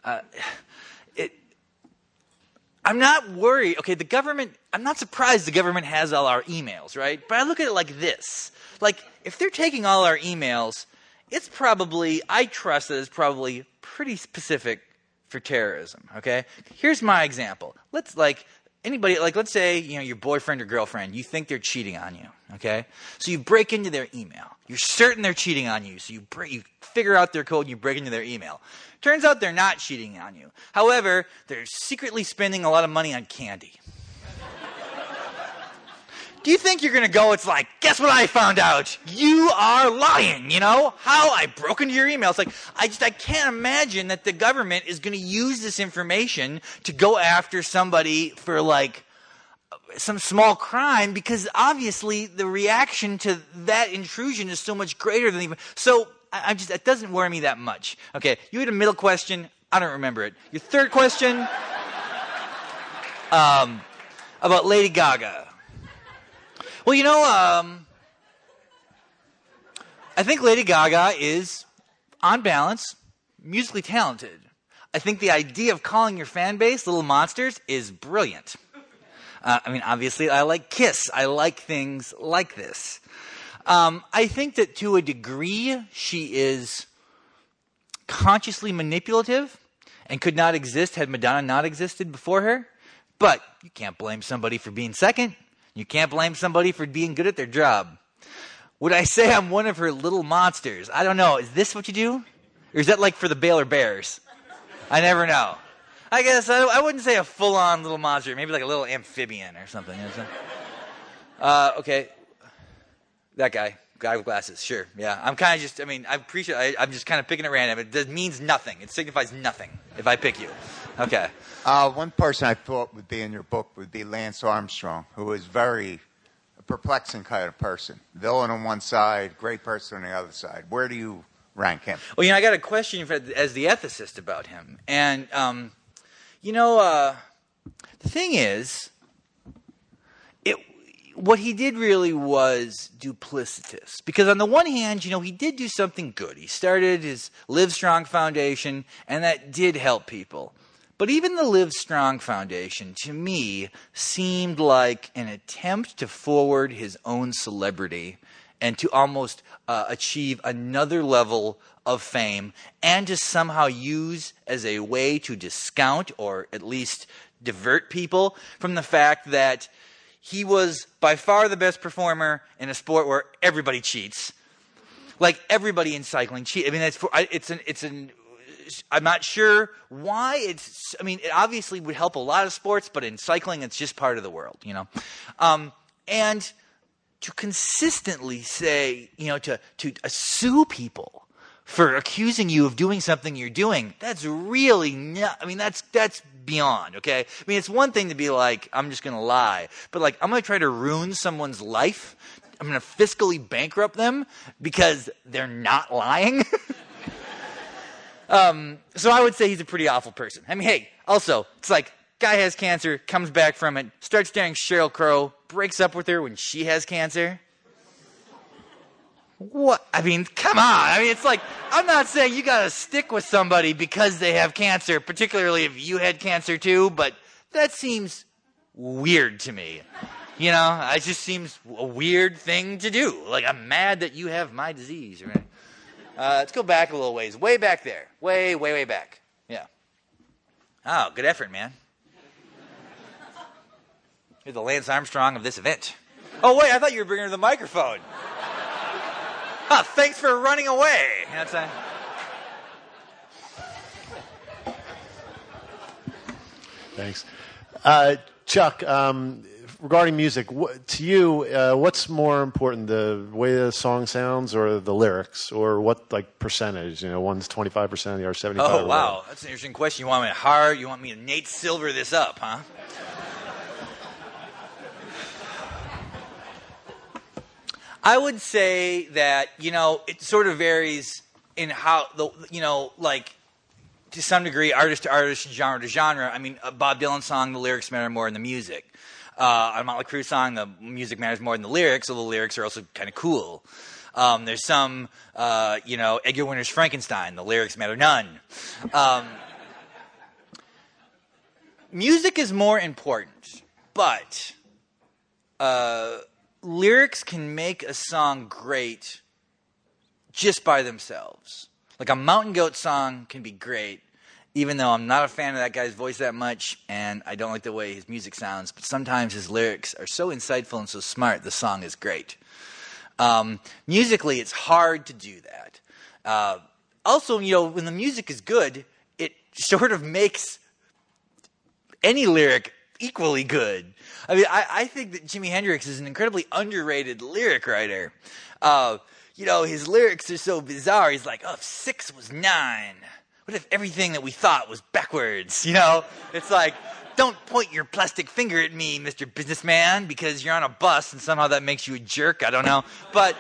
I'm not worried. Okay, the government, I'm not surprised the government has all our emails, right? But I look at it like this. Like, if they're taking all our emails, I trust that it's probably pretty specific for terrorism, okay? Here's my example. Let's say, your boyfriend or girlfriend, you think they're cheating on you, okay? So you break into their email. You're certain they're cheating on you, so you figure out their code and you break into their email. Turns out they're not cheating on you. However, they're secretly spending a lot of money on candy. Do you think you're going to go, it's like, guess what I found out? You are lying, How I broke into your email. It's like, I can't imagine that the government is going to use this information to go after somebody for, some small crime, because obviously the reaction to that intrusion is so much greater than even... So, it doesn't worry me that much. Okay, you had a middle question. I don't remember it. Your third question, about Lady Gaga. Well, I think Lady Gaga is, on balance, musically talented. I think the idea of calling your fan base Little Monsters is brilliant. Obviously, I like Kiss. I like things like this. I think that to a degree, she is consciously manipulative and could not exist had Madonna not existed before her. But you can't blame somebody for being second. You can't blame somebody for being good at their job. Would I say I'm one of her little monsters? I don't know. Is this what you do? Or is that like for the Baylor Bears? I never know. I guess I wouldn't say a full-on little monster. Maybe like a little amphibian or something. Okay. That guy with glasses, sure. Yeah, I'm kind of just, I appreciate, I'm just kind of picking at random. It means nothing. It signifies nothing if I pick you. Okay. One person I thought would be in your book would be Lance Armstrong, who is a perplexing kind of person. Villain on one side, great person on the other side. Where do you rank him? Well, I got a question as the ethicist about him. And, the thing is, what he did really was duplicitous. Because on the one hand, he did do something good. He started his Live Strong Foundation, and that did help people. But even the Live Strong Foundation, to me, seemed like an attempt to forward his own celebrity and to almost achieve another level of fame, and to somehow use as a way to discount or at least divert people from the fact that he was by far the best performer in a sport where everybody cheats. Like everybody in cycling cheats. I'm not sure why it obviously would help a lot of sports, but in cycling, it's just part of the world, And to consistently say, to sue people for accusing you of doing something you're doing, that's really not, that's beyond, okay? It's one thing to be like, I'm just going to lie, but like, I'm going to try to ruin someone's life. I'm going to fiscally bankrupt them because they're not lying. So I would say he's a pretty awful person. Hey, also, it's like, guy has cancer, comes back from it, starts dating Sheryl Crow, breaks up with her when she has cancer. What? Come on. It's like, I'm not saying you gotta stick with somebody because they have cancer, particularly if you had cancer too, but that seems weird to me. It just seems a weird thing to do. Like, I'm mad that you have my disease. Right? Let's go back a little ways. Way back there. Way, way, way back. Yeah. Oh, good effort, man. You're the Lance Armstrong of this event. Oh, wait, I thought you were bringing her the microphone. Thanks for running away. You know what I'm saying? Thanks. Chuck, regarding music, to you, what's more important, the way the song sounds or the lyrics? Or what, like, percentage? One's 25%, the other's 75%. Oh, wow. That's an interesting question. You want me to hard? You want me to Nate Silver this up, huh? I would say that, it sort of varies in how, to some degree, artist to artist, genre to genre. A Bob Dylan song, the lyrics matter more than the music. A Motley Crue song, the music matters more than the lyrics, although the lyrics are also kind of cool. There's some, Edgar Winter's Frankenstein, the lyrics matter none. Music is more important, but lyrics can make a song great just by themselves. Like a Mountain Goat song can be great, even though I'm not a fan of that guy's voice that much, and I don't like the way his music sounds, but sometimes his lyrics are so insightful and so smart, the song is great. Musically, it's hard to do that. Also, when the music is good, it sort of makes any lyric equally good. I think that Jimi Hendrix is an incredibly underrated lyric writer. His lyrics are so bizarre. He's like, if 6 was 9? What if everything that we thought was backwards? It's like, don't point your plastic finger at me, Mr. Businessman, because you're on a bus and somehow that makes you a jerk. I don't know. But,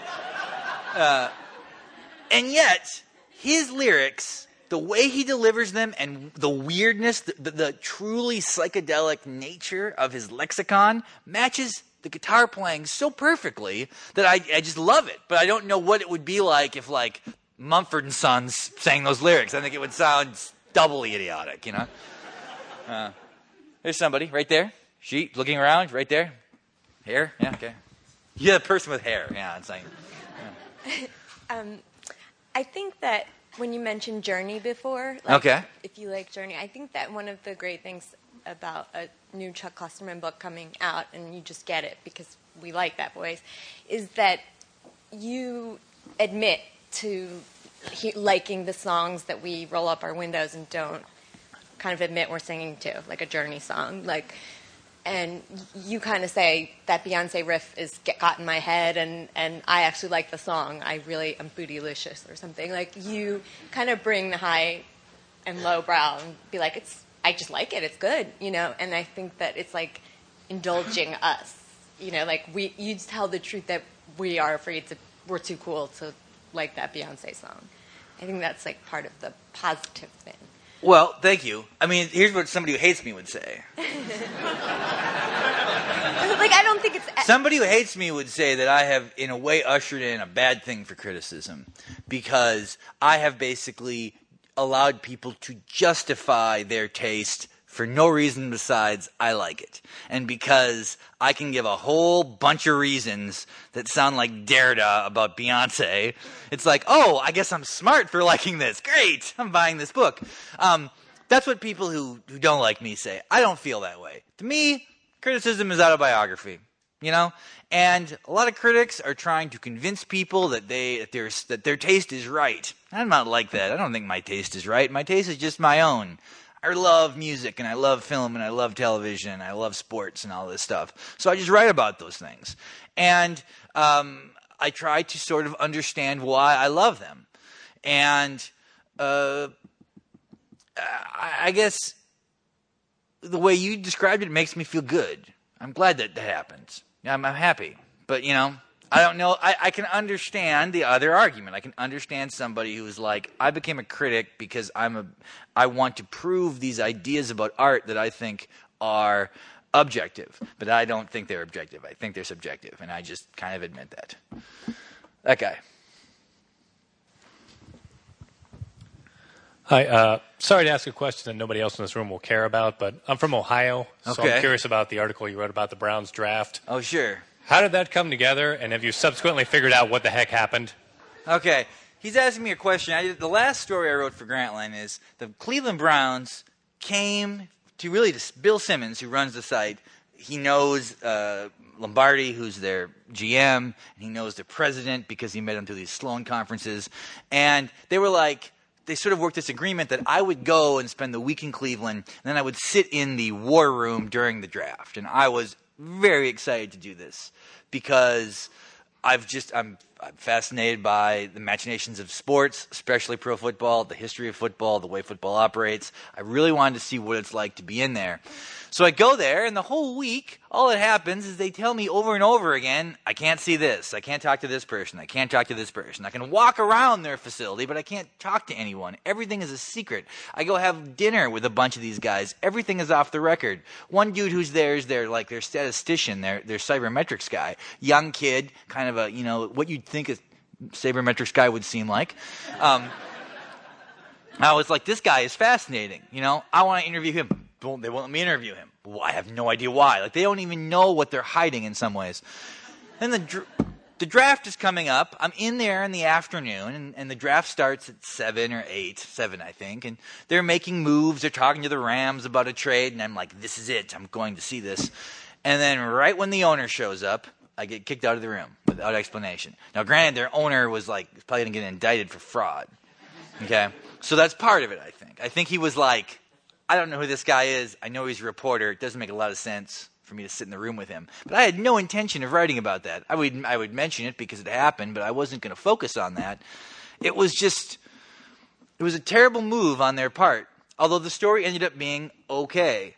and yet, his lyrics, the way he delivers them and the weirdness, the truly psychedelic nature of his lexicon matches the guitar playing so perfectly that I just love it. But I don't know what it would be like if, like, Mumford & Sons sang those lyrics. I think it would sound doubly idiotic, There's somebody right there. She looking around right there. Hair? Yeah, okay. Yeah, the person with hair. Yeah, it's like... Yeah. I think that when you mentioned Journey before, if you like Journey, I think that one of the great things about a new Chuck Klosterman book coming out, and you just get it because we like that voice, is that you admit to liking the songs that we roll up our windows and don't kind of admit we're singing to, like a Journey song. And you kind of say that Beyonce riff got in my head, and I actually like the song. I'm bootylicious or something. Like, you kind of bring the high and low brow and be like, I just like it. It's good, And I think that it's like indulging us, you tell the truth that we are afraid we're too cool to like that Beyonce song. I think that's like part of the positive thing. Well, thank you. Here's what somebody who hates me would say. I don't think it's... Somebody who hates me would say that I have, in a way, ushered in a bad thing for criticism, because I have basically allowed people to justify their taste for no reason besides I like it. And because I can give a whole bunch of reasons that sound like Derrida about Beyonce, it's like, oh, I guess I'm smart for liking this. Great, I'm buying this book. That's what people who don't like me say. I don't feel that way. To me, criticism is autobiography, And a lot of critics are trying to convince people that their taste is right. I'm not like that. I don't think my taste is right. My taste is just my own. I love music, and I love film, and I love television, and I love sports and all this stuff. So I just write about those things. And I try to sort of understand why I love them. And I guess the way you described it makes me feel good. I'm glad that happens. I'm happy. But, I don't know. I can understand the other argument. I can understand somebody who's like, I became a critic because I want to prove these ideas about art that I think are objective. But I don't think they're objective. I think they're subjective. And I just kind of admit that. That guy. Hi. Sorry to ask a question that nobody else in this room will care about, but I'm from Ohio, so Okay. I'm curious about the article you wrote about the Browns draft. Oh, sure. How did that come together, and have you subsequently figured out what the heck happened? Okay. He's asking me a question. The last story I wrote for Grantland is the Cleveland Browns came to Bill Simmons, who runs the site. He knows Lombardi, who's their GM, and he knows their president because he met him through these Sloan conferences. And they were like, they sort of worked this agreement that I would go and spend the week in Cleveland, and then I would sit in the war room during the draft. And I was very excited to do this because I'm fascinated by the machinations of sports, especially pro football, the history of football, the way football operates. I really wanted to see what it's like to be in there. So I go there, and the whole week, all that happens is they tell me over and over again, I can't see this, I can't talk to this person, I can't talk to this person. I can walk around their facility, but I can't talk to anyone. Everything is a secret. I go have dinner with a bunch of these guys. Everything is off the record. One dude who's there is their statistician, their sabermetrics guy. Young kid, kind of a, what you'd think a sabermetrics guy would seem like. I was like, this guy is fascinating. I want to interview him. They won't let me interview him. Well, I have no idea why. They don't even know what they're hiding in some ways. Then the draft is coming up. I'm in there in the afternoon, and the draft starts at 7 or 8, 7 I think, and they're making moves. They're talking to the Rams about a trade, and I'm like, this is it. I'm going to see this. And then right when the owner shows up, I get kicked out of the room without explanation. Now, granted, their owner was probably going to get indicted for fraud. Okay? So that's part of it, I think. I think he was like, I don't know who this guy is. I know he's a reporter. It doesn't make a lot of sense for me to sit in the room with him. But I had no intention of writing about that. I would mention it because it happened, but I wasn't going to focus on that. It was a terrible move on their part. Although the story ended up being okay.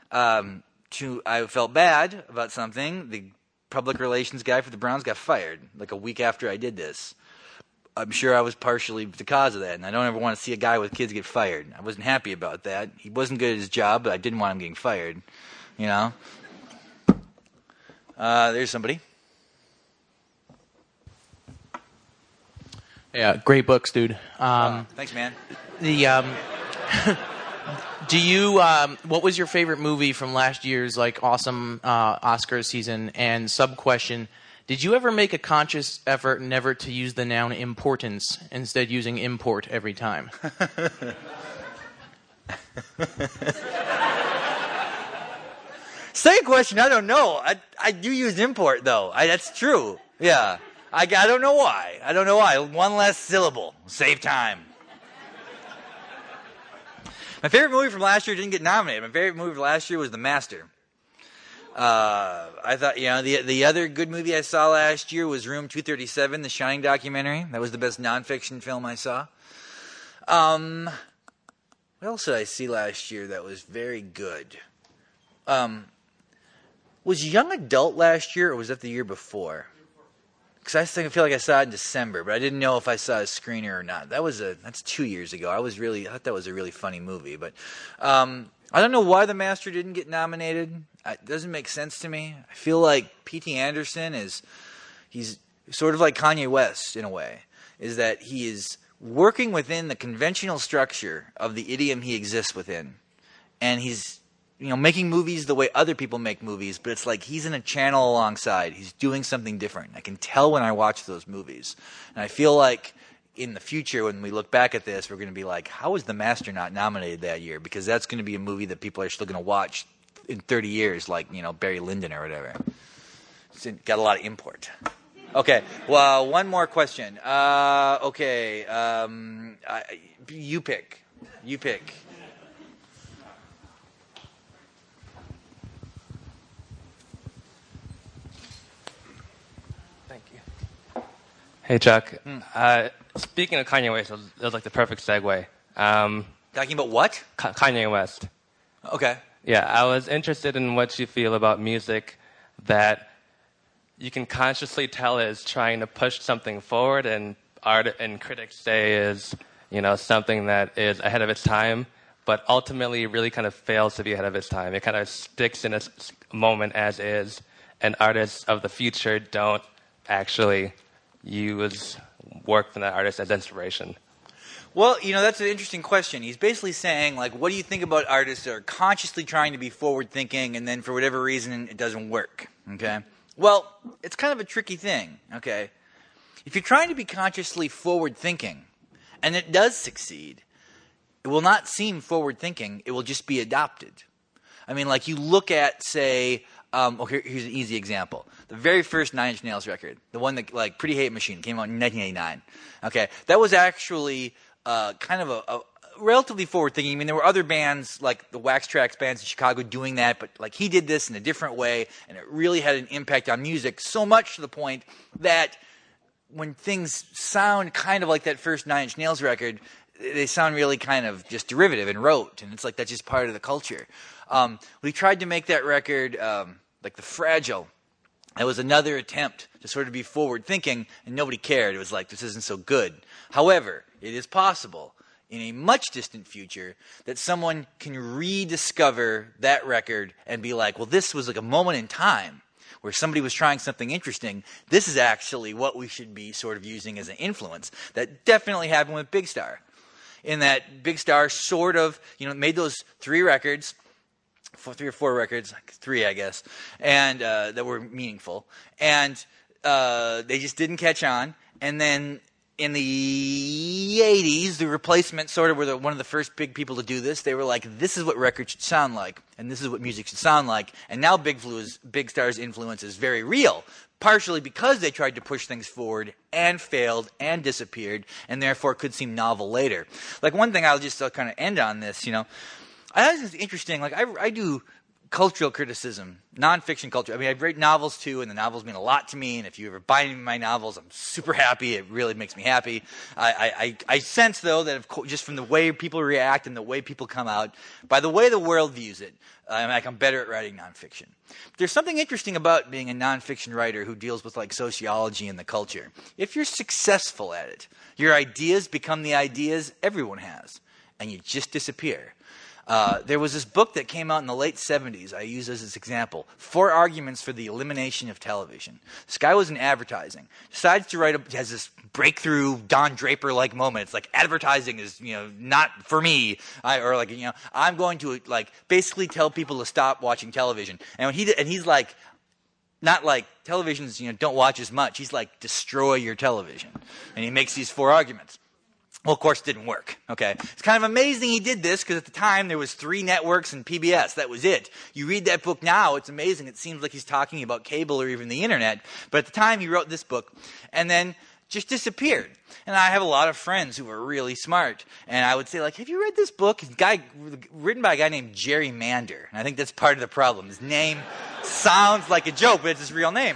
I felt bad about something. The public relations guy for the Browns got fired a week after I did this. I'm sure I was partially the cause of that, and I don't ever want to see a guy with kids get fired. I wasn't happy about that. He wasn't good at his job, but I didn't want him getting fired. There's somebody. Yeah, great books, dude. Thanks, man. Do you? What was your favorite movie from last year's awesome Oscars season? And sub question: did you ever make a conscious effort never to use the noun importance, instead using import every time? Second question, I don't know. I do use import, though. That's true. Yeah. I don't know why. One less syllable. Save time. My favorite movie from last year didn't get nominated. My favorite movie from last year was The Master. I thought, the other good movie I saw last year was Room 237, the Shining documentary. That was the best nonfiction film I saw. What else did I see last year that was very good? Was Young Adult last year, or was that the year before? Because I feel like I saw it in December, but I didn't know if I saw a screener or not. That's 2 years ago. I thought that was a really funny movie, but I don't know why The Master didn't get nominated. It doesn't make sense to me. I feel like P.T. Anderson he's sort of like Kanye West in a way, is that he is working within the conventional structure of the idiom he exists within, and he's making movies the way other people make movies, but it's like he's in a channel alongside. He's doing something different. I can tell when I watch those movies. And I feel like in the future, when we look back at this, we're going to be like, how was The Master not nominated that year? Because that's going to be a movie that people are still going to watch in 30 years, like, Barry Lyndon or whatever. It's got a lot of import. Okay, well, one more question. You pick. Hey, Chuck. Speaking of Kanye West, that was like the perfect segue. Talking about what? Kanye West. Okay. Yeah, I was interested in what you feel about music that you can consciously tell is trying to push something forward, and art and critics say is, something that is ahead of its time, but ultimately really kind of fails to be ahead of its time. It kind of sticks in a moment as is, and artists of the future don't actually use work from that artist as inspiration. Well, that's an interesting question. He's basically saying, like, what do you think about artists that are consciously trying to be forward-thinking and then for whatever reason it doesn't work, okay? Well, it's kind of a tricky thing, okay? If you're trying to be consciously forward-thinking and it does succeed, it will not seem forward-thinking. It will just be adopted. I mean, like, you look at, say, here's an easy example. The very first Nine Inch Nails record, the one that, like, Pretty Hate Machine, came out in 1989. Okay, that was actually kind of a relatively forward-thinking. I mean, there were other bands, like the Wax Trax bands in Chicago, doing that, but, like, he did this in a different way, and it really had an impact on music, so much to the point that when things sound kind of like that first Nine Inch Nails record, they sound really kind of just derivative and rote, and it's like that's just part of the culture. We tried to make that record like The Fragile. It was another attempt to sort of be forward-thinking, and nobody cared. It was like, this isn't so good. However, it is possible in a much distant future that someone can rediscover that record and be like, well, this was like a moment in time where somebody was trying something interesting. This is actually what we should be sort of using as an influence. That definitely happened with Big Star. In that Big Star sort of, made those 3 records, 3 or 4 records, 3 I guess, and that were meaningful. And they just didn't catch on. And then in the 80s, the Replacements sort of were one of the first big people to do this. They were like, this is what records should sound like, and this is what music should sound like. And now Big Star's influence is very real, partially because they tried to push things forward and failed and disappeared, and therefore could seem novel later. Like, one thing I'll just kind of end on this, I think it's interesting. Like, I do cultural criticism, nonfiction culture. I mean, I write novels too, and the novels mean a lot to me. And if you ever buy any of my novels, I'm super happy. It really makes me happy. I sense, though, that just from the way people react and the way people come out, by the way the world views it, I'm better at writing nonfiction. But there's something interesting about being a nonfiction writer who deals with, like, sociology and the culture. If you're successful at it, your ideas become the ideas everyone has, and you just disappear. There was this book that came out in the late 70s. I use as this example. 4 Arguments for the Elimination of Television. This guy was in advertising. Decides to has this breakthrough Don Draper-like moment. It's like, advertising is, not for me. I'm going to, like, basically tell people to stop watching television. And he's like, not like televisions, don't watch as much. He's like, destroy your television. And he makes these 4 arguments. Well, of course, it didn't work, okay? It's kind of amazing he did this because at the time there was 3 networks and PBS. That was it. You read that book now, it's amazing. It seems like he's talking about cable or even the internet. But at the time, he wrote this book and then just disappeared. And I have a lot of friends who are really smart. And I would say, like, have you read this book? It's written by a guy named Jerry Mander. And I think that's part of the problem. His name sounds like a joke, but it's his real name.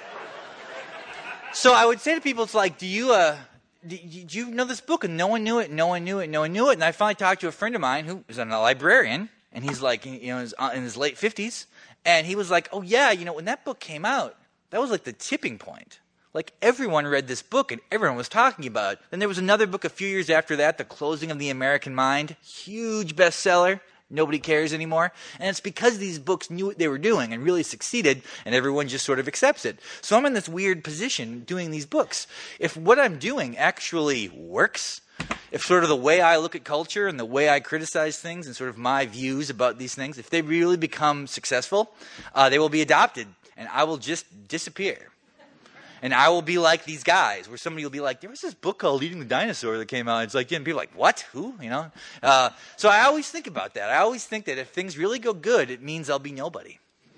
So I would say to people, it's like, do you know this book? And no one knew it, no one knew it, no one knew it. And I finally talked to a friend of mine who is a librarian, and he's like, in his late 50s. And he was like, oh yeah, when that book came out, that was like the tipping point. Like, everyone read this book and everyone was talking about it. Then there was another book a few years after that, The Closing of the American Mind. Huge bestseller. Nobody cares anymore. And it's because these books knew what they were doing and really succeeded, and everyone just sort of accepts it. So I'm in this weird position doing these books. If what I'm doing actually works, if sort of the way I look at culture and the way I criticize things and sort of my views about these things, if they really become successful, they will be adopted, and I will just disappear. And I will be like these guys, where somebody will be like, there was this book called Eating the Dinosaur that came out. It's like, and people are like, what? Who? So I always think about that. I always think that if things really go good, it means I'll be nobody.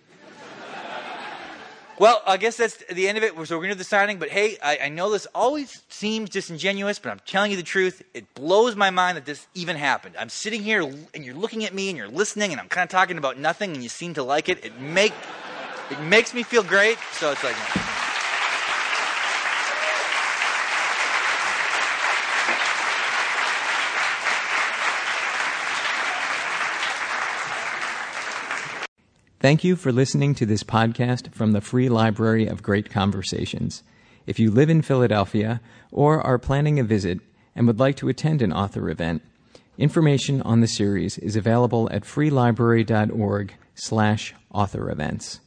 Well, I guess that's the end of it. So we're going to do the signing. But hey, I know this always seems disingenuous, but I'm telling you the truth. It blows my mind that this even happened. I'm sitting here, and you're looking at me, and you're listening, and I'm kind of talking about nothing, and you seem to like it. It makes me feel great. So it's like... Thank you for listening to this podcast from the Free Library of Great Conversations. If you live in Philadelphia or are planning a visit and would like to attend an author event, information on the series is available at freelibrary.org/author events.